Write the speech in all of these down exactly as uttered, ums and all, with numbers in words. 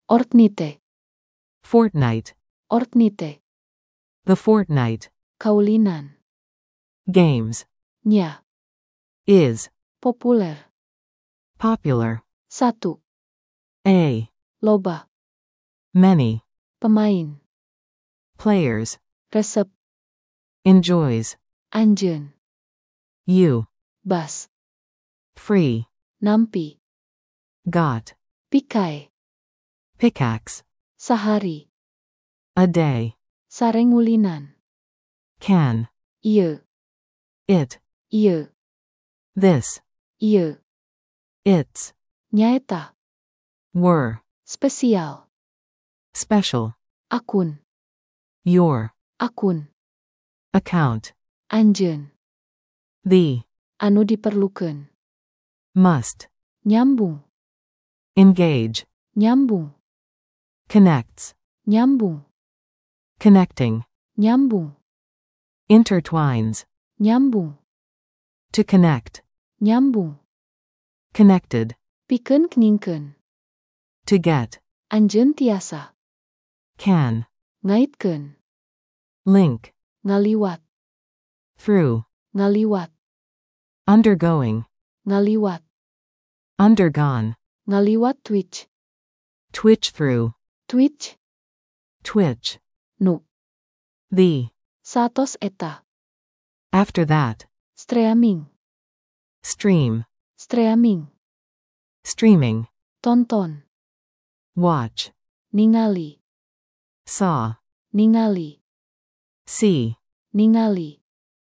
Ordnite. Fortnight. Ordnite. The fortnight. Kaulinan. Games. Nya. Is. Populer. Popular. Satu. A. Loba. Many. Pemain. Players. Resep. Enjoys. Anjeun. You. Bas. Free. Nampi. Got. Pikai. Pickaxe. Sahari. A day. Sarengulinan. Can. Ieu. It. Ieu. This. Ieu. Its. Nyaeta. Were. Spesial. Special. Akun. Your. Akun. Account. Anjeun. The. Anu diperlukeun. Must. Nyambung. Engage. Nyambung. Connects. Nyambung. Connecting. Nyambung. Intertwines. Nyambung. To connect. Nyambung. Connected. Pikeun kningkeun. To get. Anjeun tiasa. Can. Ngaitkeun. Link. Ngaliwat. Through. Ngaliwat. Undergoing. Ngaliwat. Undergone. Ngaliwat twitch. Twitch through. Twitch. Twitch. Nu. The. Satos eta. After that. Streaming. Stream. Streaming. Streaming. Tonton. Watch. Ningali. Saw. Ningali. See. Ningali.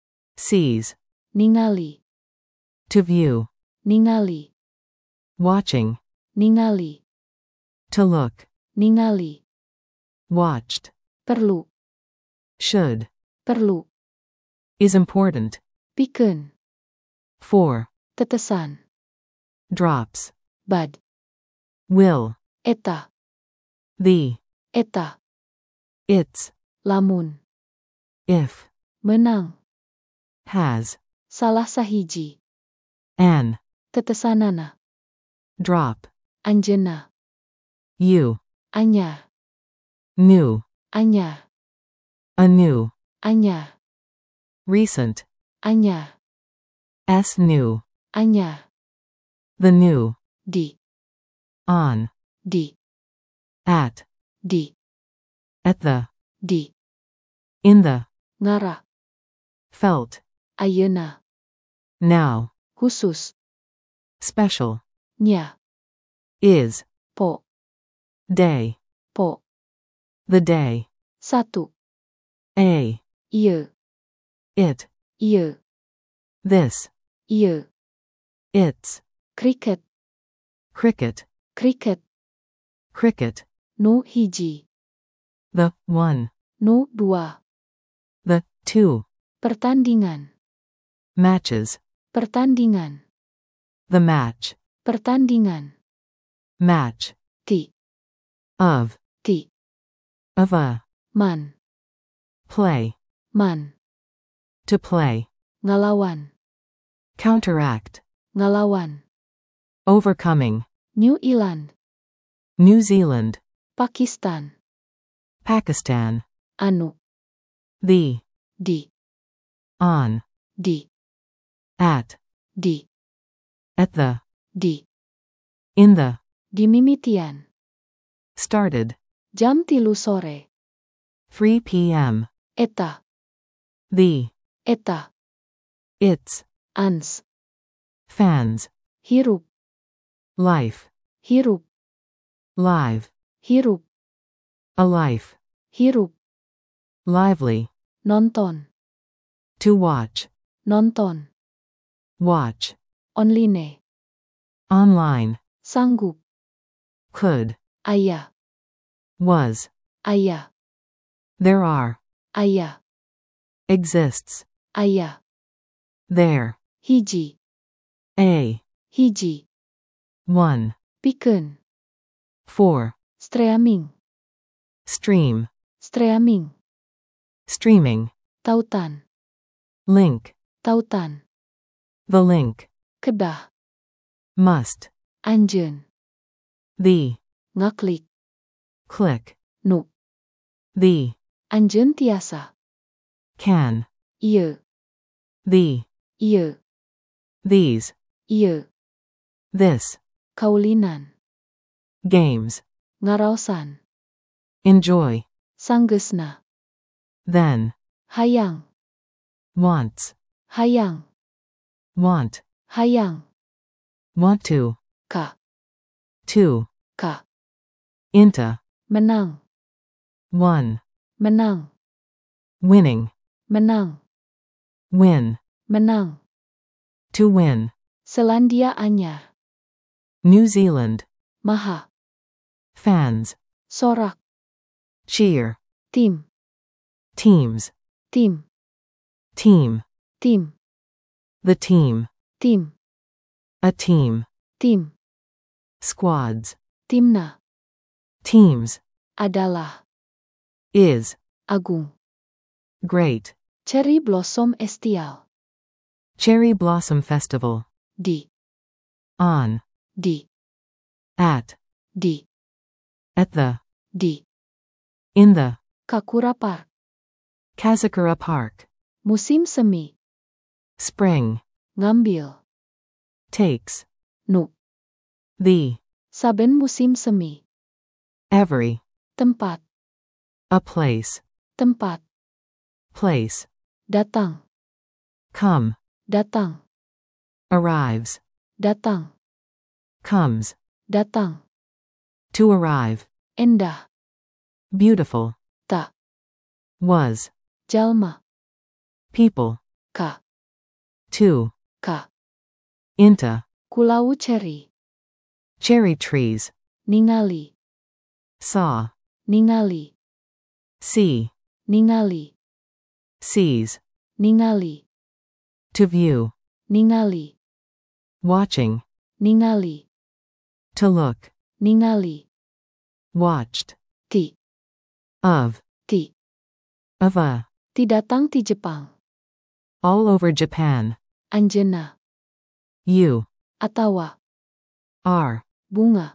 Sees. Ningali. To view. Ningali. Watching. Ningali. To look. Ningali. Watched. Perlu. Should. Perlu. Is important. Pikeun. For. Tetesan. Drops. Bad. Will. Eta. The. Eta. Its. Lamun. If. Menang. Has. Salah sahiji. An. Tetesanana. Drop. Anjeunna. You. Anyar. New. Anyar. Anew. Anyar. Recent. Anyar. S new. Anyar. The new. Di. On. Di. At. Di. At the. Di. In the. Ngara. Felt. Ayeuna. Now. Khusus. Special. Nya. Is. Po. Day. Po. The day. Satu. A. Ieu. It. Ieu. This. Ieu. Its. Cricket. Cricket. Cricket. Cricket. Nu hiji. The. One. Nu dua. The. Two. Pertandingan. Matches. Pertandingan. The match. Pertandingan. Match. Ti. Of. Ti. Of a. Man. Play. Man. To play. Ngalawan. Counteract. Ngalawan. Overcoming. New Zealand. New Zealand. Pakistan. Pakistan. Anu. The. Di. On. Di. At. Di. At the. Di. In the. Dimimitian. Started. Jam tilu sore. three p m Eta. The. Eta. Its. Ans. Fans. Hirup. Life. Hirup. Live. Hirup. A life. Hirup. Lively. Nonton. To watch. Nonton. Watch. Online. Online. Sanggup. Could. Aya. Was. Aya. There are. Aya. Exists. Aya. There. Hiji. A. Hiji. One. Pikeun. For. Streaming. Stream. Streaming. Streaming. Tautan. Link. Tautan. The link. Kedah. Must. Anjeun. The. Ngaklik. click, nu, the, anjeun tiasa, can, ieu, the, ieu, these, ieu, this, kaulinan, games, ngaraosan, enjoy, sanggeusna, then, hayang, wants, hayang, want, hayang, want to, ka, to, ka, into, menang, one, menang, winning, menang, win, menang, to win, Selandia Anyar, New Zealand, maha, fans, sorak, cheer, tim, teams, tim, team, tim, the team, tim, a team, tim, squads, timna, teams, adalah, is, agung, great, cherry blossom estial, cherry blossom festival, di, on, di, at, di, at the, di, in the, Kakura Park, Kazakura Park, musim semi, spring, ngambil, takes, nu, the, saben musim semi, every, tempat, a place, tempat, place, datang, come, datang, arrives, datang, comes, datang, to arrive, endah, beautiful, tak, was, jalma, people, ka, to, ka, into, kulau cherry, cherry trees, ningali, saw, ningali, see, ningali, sees, ningali, to view, ningali, watching, ningali, to look, ningali, watched, ti, of, ti, of a, ti datang ti Jepang, all over Japan, anjeunna, you, atawa, are, bunga,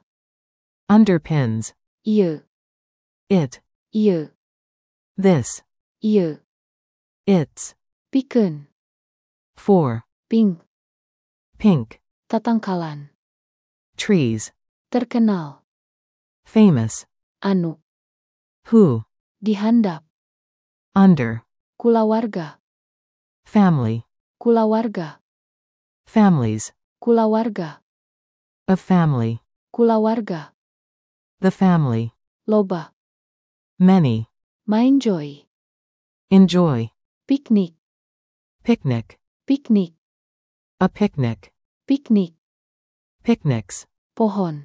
underpins, ieu, it, ieu, this, ieu, its, pikeun, for, pink, pink, tatangkalan, trees, terkenal, famous, anu, who, dihandap, under, kulawarga, family, kulawarga, families, kulawarga, of family, kulawarga, the family, loba, many, maenjoy, enjoy, piknik, picnic, piknik, a picnic, piknik, picnics, pohon,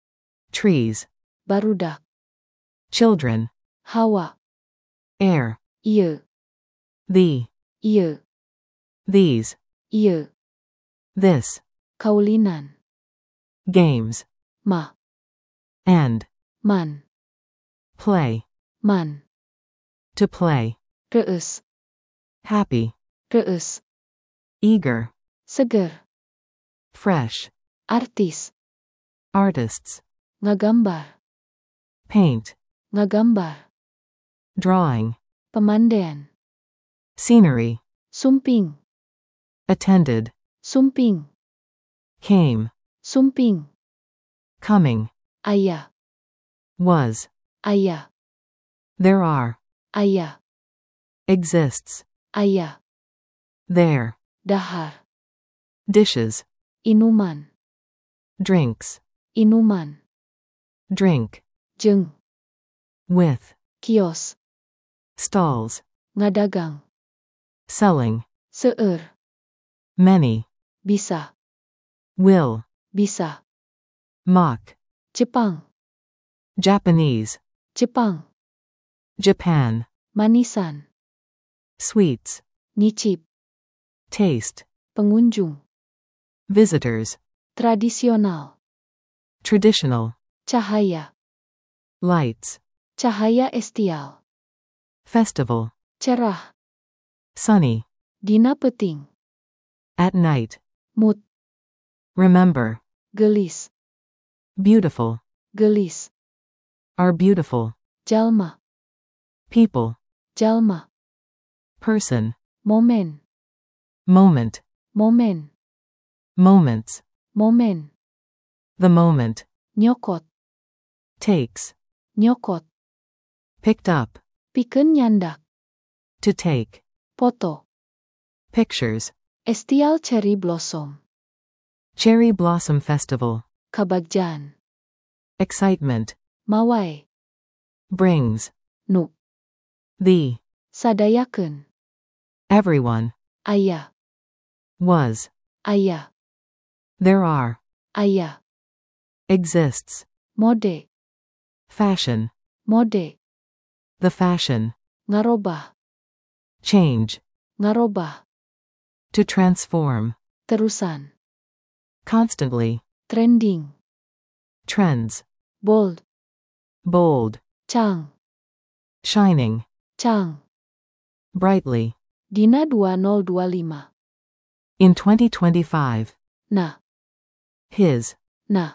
trees, barudak, children, hawa, air, ieu, the, ieu, these, ieu, this, kaulinan, games, ma, and, man, play, man, to play, reus, happy, reus, eager, seger, fresh, artis, artists, ngagambar, paint, ngagambar, drawing, pemandian, scenery, sumping, attended, sumping, came, sumping, coming, ayah, was, ayah, there are, ayah, exists, ayah, there, dahar, dishes, inuman, drinks, inuman, drink, jeung, with, kios, stalls, ngadagang, selling, seueur, many, bisa, will, bisa, mock, Jepang, Japanese, Jepang, Japan, manisan, sweets, nyicip, taste, pengunjung, visitors, tradisional, traditional, cahaya, lights, cahaya estial, festival, cerah, sunny, dina peting, at night, mood, remember, gelis, beautiful, gelis, are beautiful. jalma, People, jalma, person, momen, moment, momen, moments, momen, the moment, nyokot, takes, nyokot, picked up, pikeun nyandak, to take, foto, pictures, estial cherry blossom, cherry blossom festival, kabagjan, excitement, mawai, brings, nu, the, sadayakeun, everyone, aya, was, aya, there are, aya, exists, mode, fashion, mode, the fashion, ngarobah, change, ngarobah, to transform, terusan, constantly, trending, trends, bold, bold, cang, shining, cang, brightly, dina dua nol dua lima, in twenty twenty-five, na, his, na,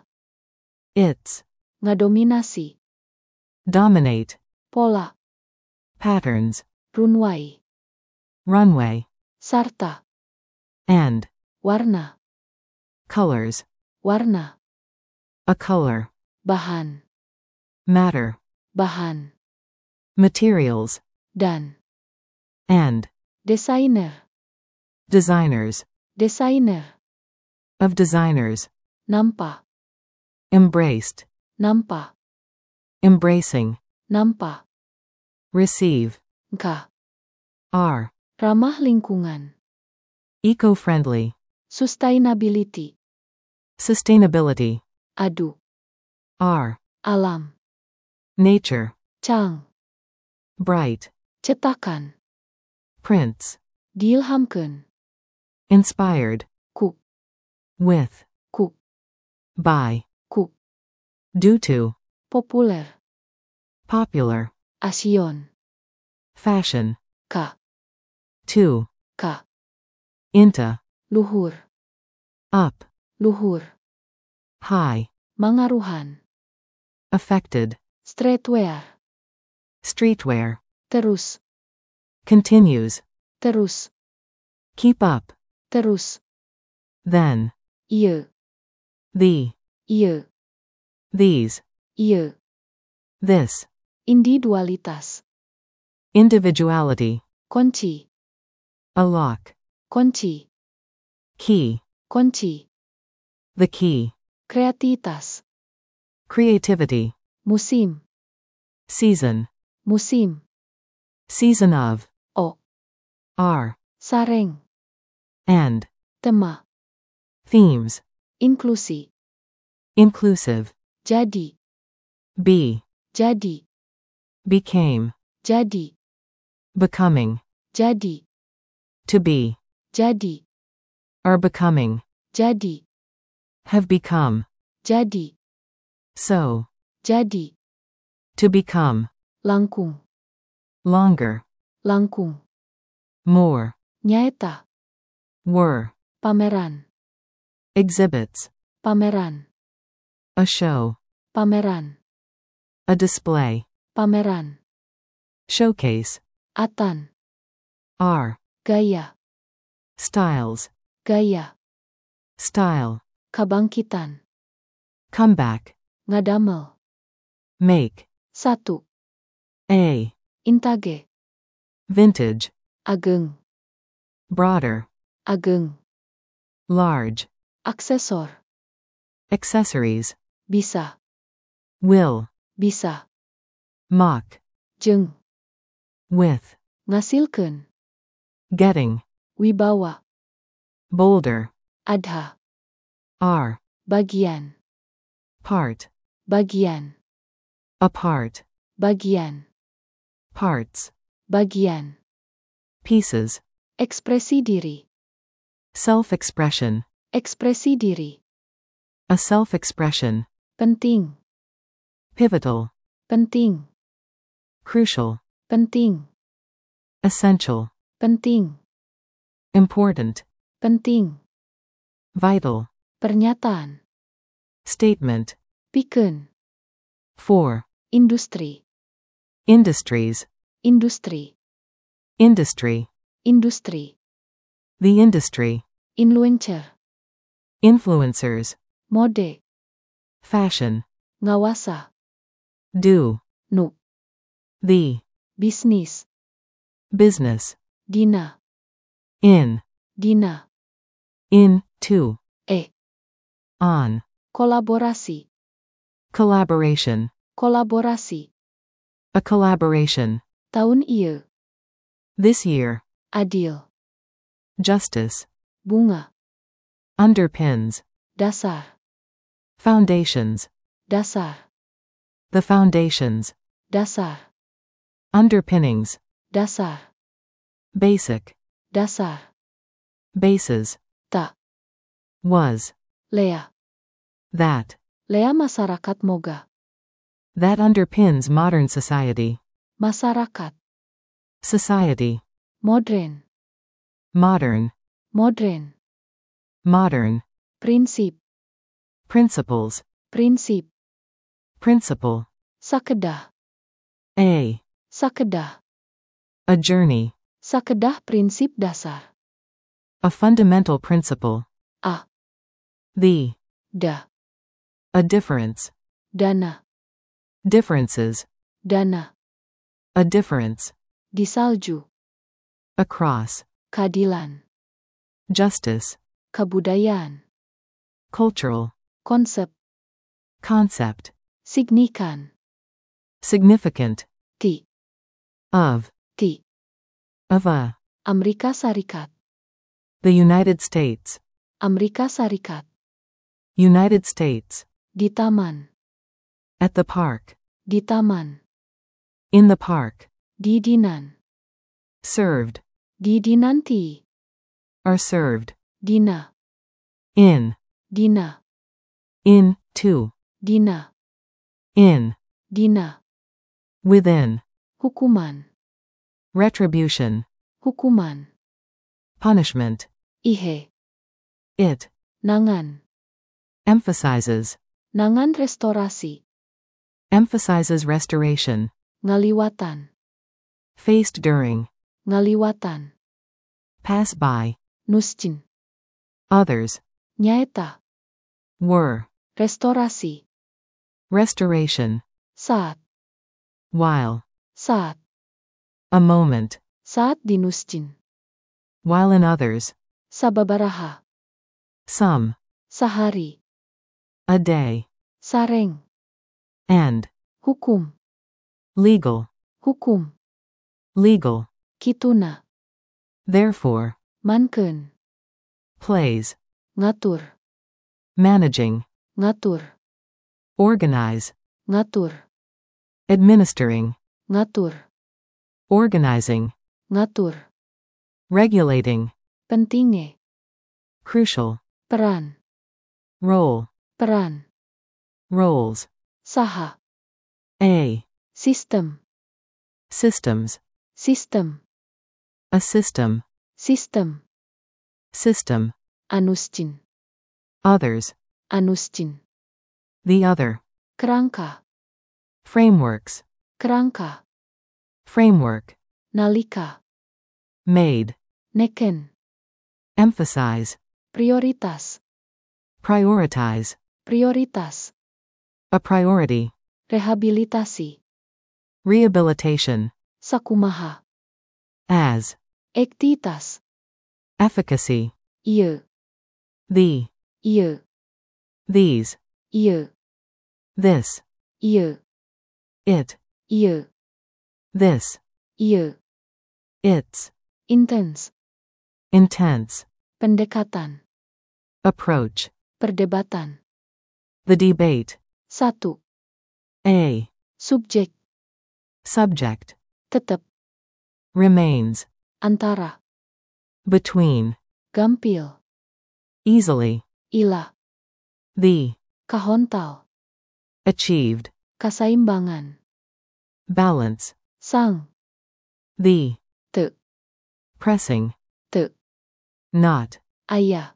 its, ngadominasi, dominate, pola, patterns, runway, runway, sarta, and, warna, colors, warna, a color, bahan, matter, bahan, materials, dan, and, desainer, designers, desainer, of designers, nampa, embraced, nampa, embracing, nampa, receive, ka, are, ramah lingkungan, eco-friendly, sustainability, sustainability, adu, are, alam, nature, cang, bright, cetakan, prints, diilhamkeun, inspired, ku, with, ku, by, ku, due to, populer, popular, asion, fashion, ka, to, ka, into, luhur, up, luhur, high, mangaruhan, affected, streetwear, streetwear, terus, continues, terus, keep up, terus, then, ieu, the, ieu, these, ieu, this, individualitas, individuality, kunci, a lock, kunci, key, kunci, the key, kreatitas, creativity, musim, season, musim, season of, o, are, sareng, and, tema, themes, inklusi, inclusive, jadi, be, jadi, became, jadi, becoming, jadi, to be, jadi, are becoming, jadi, have become, jadi, so, jadi, to become, langkung, longer, langkung, more, nyaeta, were, pameran, exhibits, pameran, a show, pameran, a display, pameran, showcase, atan, are, gaya, styles, gaya, style, kabangkitan, comeback, ngadamel, make, satu, a, intage, vintage, ageng, broader, ageng, large, aksesor, accessories, bisa, will, bisa, mock, jeung, with, ngasilkeun, getting, wibawa, bolder, adha, are, bagian, part, bagian, a part, bagian, parts, bagian, pieces, ekspresi diri, self-expression, ekspresi diri, a self-expression, penting, pivotal, penting, crucial, penting, essential, penting, important, penting, vital, pernyataan, statement, pikeun, for, Industri. Industries. Industri. Industry. Industri. The industry. Influencer. Influencers. Mode. Fashion. Ngawasa. Do. Nu. The. Bisnis. Business. Dina. In. Dina. In. To. E. On. Kolaborasi. Collaboration. Kolaborasi. A collaboration. Tahun ieu. This year. Adil. Justice. Bunga. Underpins. Dasar. Foundations. Dasar. The foundations. Dasar. Underpinnings. Dasar. Basic. Dasar. Bases. Ta. Was. Lea. That. Lea masyarakat moga. That underpins modern society. Masyarakat. Society. Modern. Modern. Modern. Modern. Prinsip. Principles. Prinsip. Principle. Sakedah. A. Sakedah. A journey. Sakedah prinsip dasar. A fundamental principle. A. The. Da. A difference. Dana. Differences. Dana. A difference. Di salju. Across. Keadilan. Justice. Kebudayaan. Cultural. Konsep. Concept. Signifikan. Significant. Ti. Of. Ti. Of a. Amerika Serikat. The United States. Amerika Serikat. United States. Di taman. At the park. Di taman. In the park. Di dinan. Served. Di dinanti. Are served. Dina. In. Dina. In. To. Dina. In. Dina. Within. Hukuman. Retribution. Hukuman. Punishment. Ihe. It. Nangan. Emphasizes. Nangan restorasi. Emphasizes restoration. Ngaliwatan. Faced during. Ngaliwatan. Pass by. Nuscin. Others. Nyaeta. Were. Restorasi. Restoration. Saat. While. Saat. A moment. Saat dinuscin. While in others. Sababaraha. Some. Sahari. A day. Sareng. And. Hukum. Legal. Hukum. Legal. Kituna. Therefore. Mankeun. Plays. Ngatur. Managing. Ngatur. Organize. Ngatur. Administering. Ngatur. Organizing. Ngatur. Regulating. Pentinge. Crucial. Peran. Role. Peran. Roles. Saha. A. Sistem. Systems. Sistem. A system. Sistem. System. Anuscin. Others. Anuscin. The other. Kerangka. Frameworks. Kerangka. Framework. Nalika. Made. Neken. Emphasize. Prioritas. Prioritize. Prioritas. A priority. Rehabilitasi. Rehabilitation. Sakumaha. As. Ektitas. Efficacy. Ieu. The. Ieu. These. Ieu. This. Ieu. It. Ieu. This. Ieu. It's. Intens. Intense. Pendekatan. Approach. Perdebatan. The debate. Satu. A. Subjek. Subject. Tetep. Remains. Antara. Between. Gampil. Easily. Ila. The. Kahontal. Achieved. Kasaimbangan. Balance. Sang. The. Te. Pressing. Te. Not. Aya.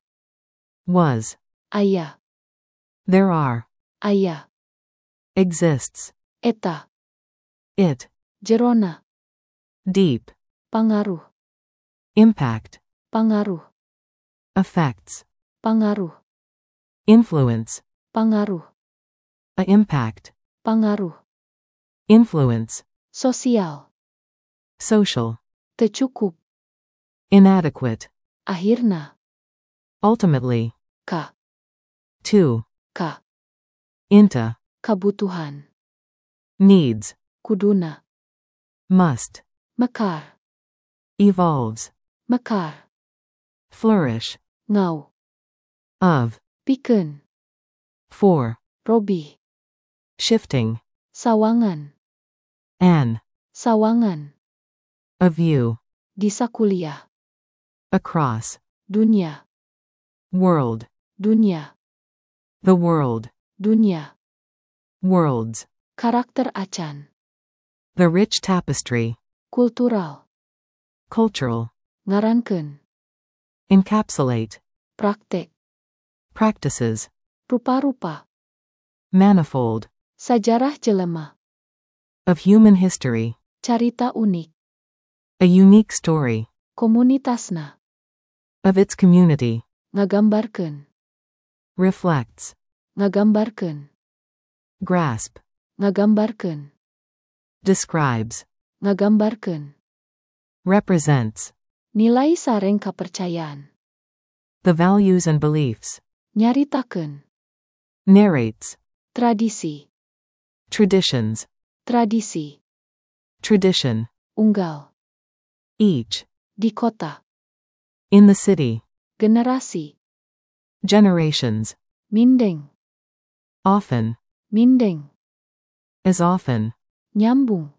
Was. Aya. There are. Aya. Exists. Eta. It. jerona, Deep. pangaruh, Impact. pangaruh, Effects. pangaruh, Influence. pangaruh, A impact. pangaruh, Influence. sosial, Social. tecukup, Inadequate. akhirna, Ultimately. ka, To. ka, Into. kabutuhan, Needs. kuduna, Must. mekar, Evolves. mekar, Flourish. ngau, Of. pikeun, For. robih, Shifting. sawangan, An. sawangan, A view. di sakuliah, Across. dunia, World. dunia, The world. dunia, Worlds. karakter acan, The rich tapestry. kultural, Cultural. ngarankeun, Encapsulate. praktek, Practices. rupa-rupa, Manifold. sajarah jelema, Of human history. carita unik, A unique story. komunitasna, Of its community. ngagambarkeun, Reflects. ngagambarkeun, Grasp. ngagambarkeun, Describes. ngagambarkeun, Represents. nilai sareng kapercayaan, The values and beliefs. nyaritakeun, Narrates. tradisi, Traditions. tradisi, Tradition. unggal, Each. di kota, In the city. generasi, Generations. mindeng, Often. mindeng, As often. nyambung,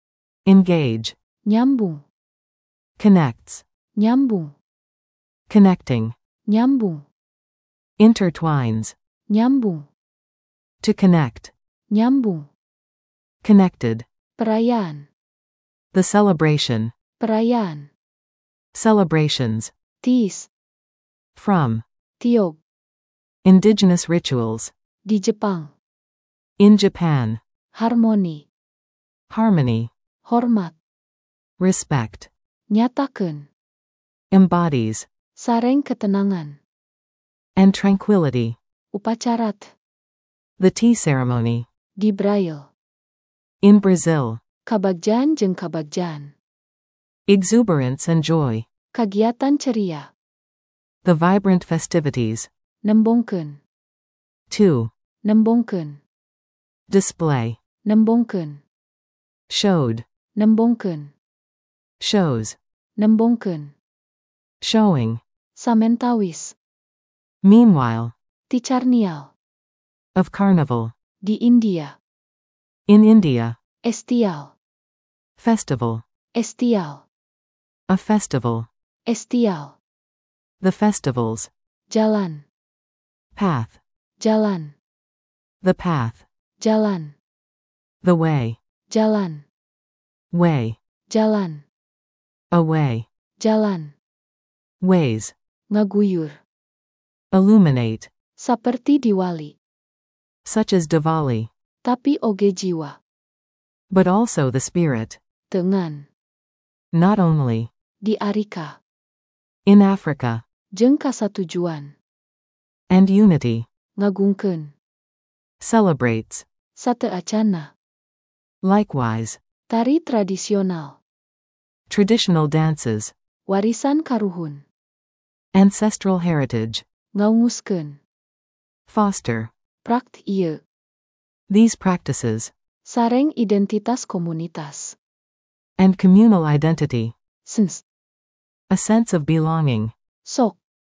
Engage. nyambung, Connects. nyambung, Connecting. nyambung, Intertwines. nyambung, To connect. nyambung, Connected. perayaan, The celebration. perayaan, Celebrations. tiis, From. tiog, Indigenous rituals. di Jepang, In Japan. harmoni, Harmony. hormat, Respect. nyatakeun, Embodies. sareng ketenangan, And tranquility. upacarat, The tea ceremony. di Braille, In Brazil. kabagjan jeung kabagjan, Exuberance and joy. kagiatan ceria, The vibrant festivities. nembongkeun, To. nembongkeun, Display. nembongkeun, Showed. nembongkeun, Shows. nembongkeun, Showing. samentawis, Meanwhile. ti Carnival, Of carnival. di India, In India. estial, Festival. estial, A festival. estial, The festivals. jalan, Path. jalan, The path. jalan, The way. jalan, Way. jalan, A way. jalan, Ways. ngaguyur, Illuminate. saperti Diwali, Such as Diwali. tapi oge jiwa, But also the spirit. dengan, Not only. di Arika, In Africa. jeung kasatujuan, And unity. ngagungkeun, Celebrates. sateacana, Likewise. tari tradisional, Traditional dances. warisan karuhun, Ancestral heritage. ngaunguskeun, Foster. prakt ieu, These practices. sareng identitas komunitas, And communal identity. sens, A sense of belonging. sok,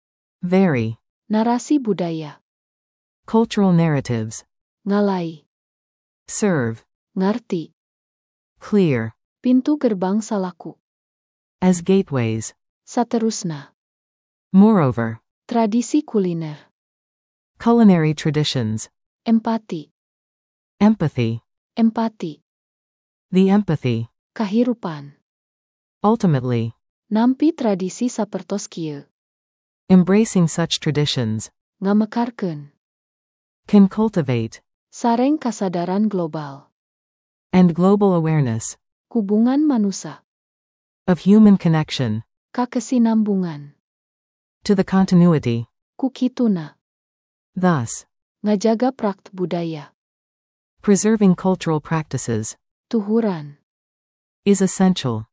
Vary. narasi budaya, Cultural narratives. ngalai, Serve. ngarti, Clear. pintu gerbang salaku, As gateways. saterusna, Moreover. tradisi kuliner, Culinary traditions. empati, Empathy. empati, The empathy. kahirupan, Ultimately. nampi tradisi sapertos kieu, Embracing such traditions. ngamekarkeun, Can cultivate. sareng kasadaran global, and global awareness hubungan manusia, of human connection kakesinambungan, to the continuity. kukituna, Thus, ngajaga prakt budaya, preserving cultural practices tuhuran, is essential.